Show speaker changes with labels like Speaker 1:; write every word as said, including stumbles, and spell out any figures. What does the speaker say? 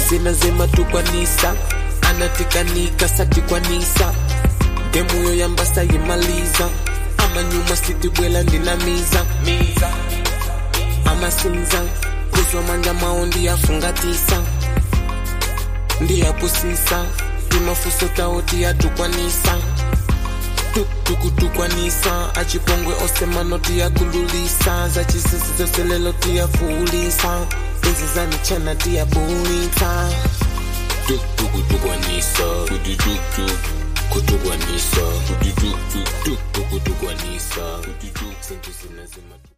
Speaker 1: zina zema tukwanisa anatikanika satikwanisa demuyo yambasa yimaliza ama nyuma sitibwela ndinamiza miza ama sinza kuzwa manja maondi yafungatisa ndiyapusisa timafuso taoti yatukwanisa tukutukwanisa achipongwe osemano tiyakululisa zachisisi zoselelo tiyafulisa izi zanichana tiyabulisa tukutukwanisa kututuku kutukwanisa kututuku kutukwanisa kututuku